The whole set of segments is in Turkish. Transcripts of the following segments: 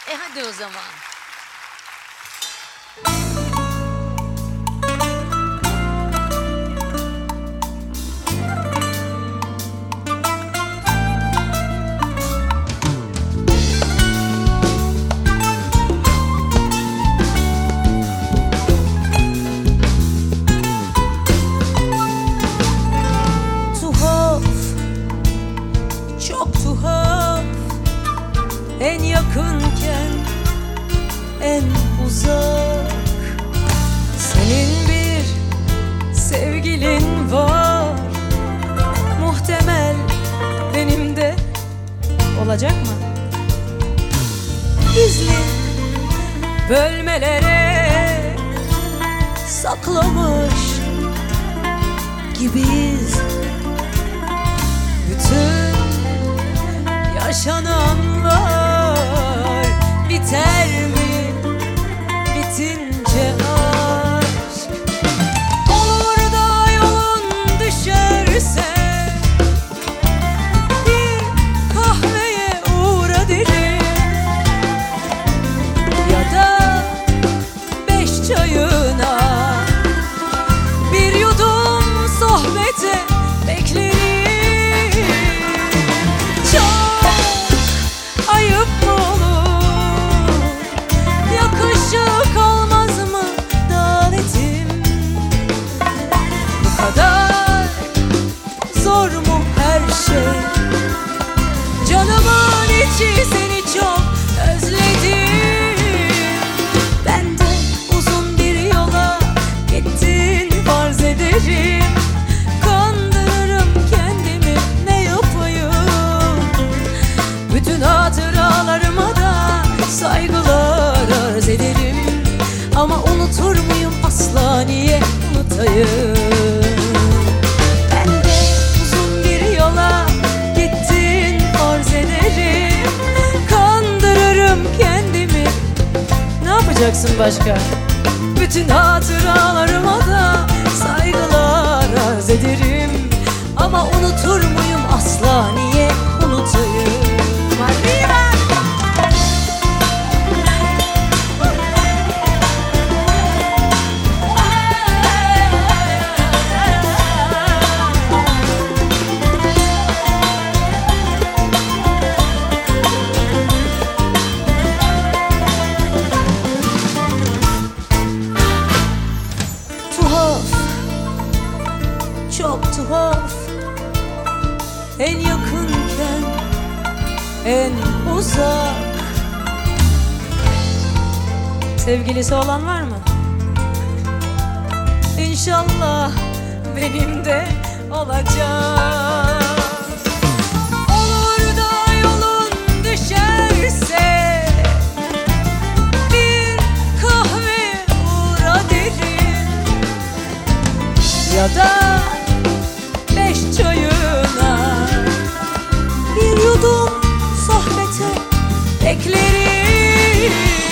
Hadi o zaman. Çok tuhaf, en yakınken en uzak. Senin bir sevgilin var, muhtemel benim de olacak mı? Gizli bölmelere saklamış gibiyiz bütün yaşananlar. Biter mi bitince aşk? Olur da yolun düşerse bir kahveye uğra derim, ya da 5 çayına bir yudum sohbete beklerim. Ayıp mı olur, yakışık olmaz mı davetim? Bu kadar zor mu her şey? Canımın içi seni çok özledim. Ben de uzun bir yola gittin farz ederim. Kandırırım kendimi, ne yapayım? Bütün hatıralarıma da saygılar arz ederim. Ama unutur muyum asla, niye unutayım? Ben de uzun bir yola gittin farz ederim. Kandırırım kendimi, ne yapacaksın başka? Bütün hatıralarıma da saygılar arz ederim. Ama unutur muyum asla, niye unutayım? Çok tuhaf, en yakınken en uzak. Sevgilisi olan var mı? İnşallah benim de olacak. Olur da yolun düşerse bir kahve uğra derim, ya da 5 çayına bir yudum sohbete beklerim.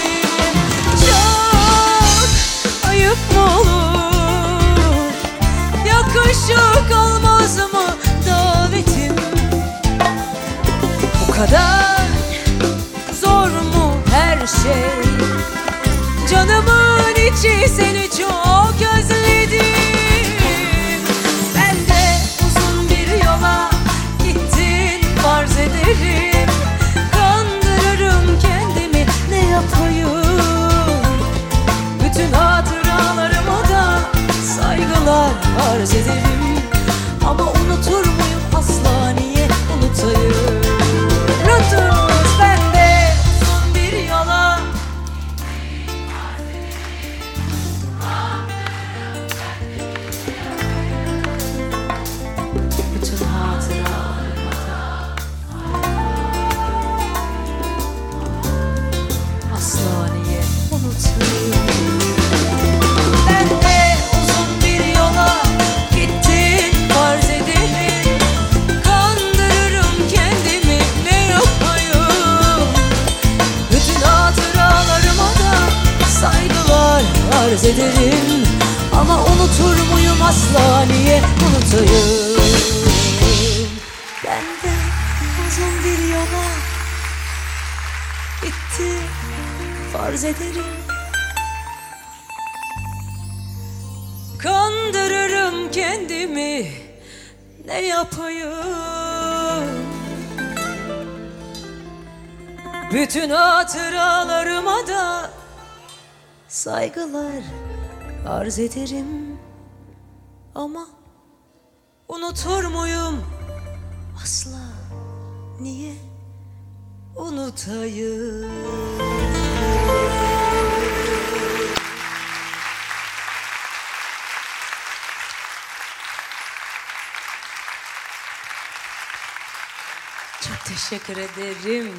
Çok ayıp mı olur, yakışık olmaz mı davetim? Bu kadar zor mu her şey? Canımın içi seni çok özledim. Farz ederim, kandırırım kendimi, ne yapayım? Bütün hatıralarıma da saygılar arz ederim. Ama unutur muyum asla, niye unutayım? Unuturuz, ben de uzun bir yola bütün hatıralarıma da asla, niye unutayım? Ben de uzun bir yola gittin farz ederim. Kandırırım kendimi, ne yapayım? Bütün hatıralarıma da saygılar arz ederim. Ama unutur muyum asla, niye unutayım? Ben de uzun bir yola gittim gitti farz ederim. Kandırırım kendimi, ne yapayım? Bütün hatıralarıma da saygılar arz ederim. Ama unutur muyum? Asla. Niye unutayım? Çok teşekkür ederim.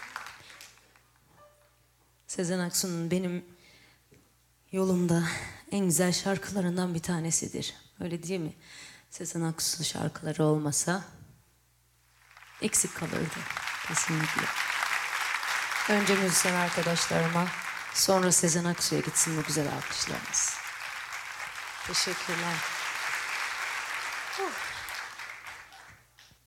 Sezen Aksu'nun benim yolumda en güzel şarkılarından bir tanesidir. Öyle değil mi? Sezen Aksu şarkıları olmasa eksik kalırdı kesinlikle. Önce müzisyen arkadaşlarıma, sonra Sezen Aksu'ya gitsin bu güzel alkışlarınız. Teşekkürler.